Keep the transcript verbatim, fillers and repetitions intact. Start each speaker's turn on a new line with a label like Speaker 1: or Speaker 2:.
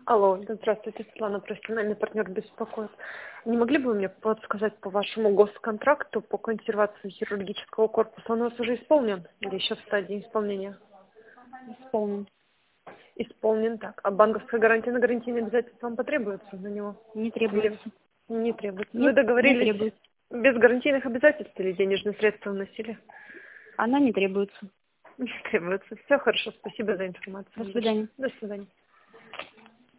Speaker 1: Алло, да, здравствуйте, Светлана, профессиональный партнер беспокоит. Не могли бы вы мне подсказать по вашему госконтракту по консервации хирургического корпуса? Он у вас уже исполнен или еще в стадии исполнения?
Speaker 2: Исполнен.
Speaker 1: Исполнен, так. А банковская гарантия на гарантийные обязательства вам потребуется на него?
Speaker 2: Не
Speaker 1: Или
Speaker 2: требуется.
Speaker 1: не требуется? Вы
Speaker 2: Нет, не
Speaker 1: договорились
Speaker 2: требуется.
Speaker 1: без гарантийных обязательств или денежные средства вносили?
Speaker 2: Она не требуется.
Speaker 1: Не требуется. Все хорошо, спасибо за
Speaker 2: До
Speaker 1: информацию.
Speaker 2: свидания.
Speaker 1: До свидания.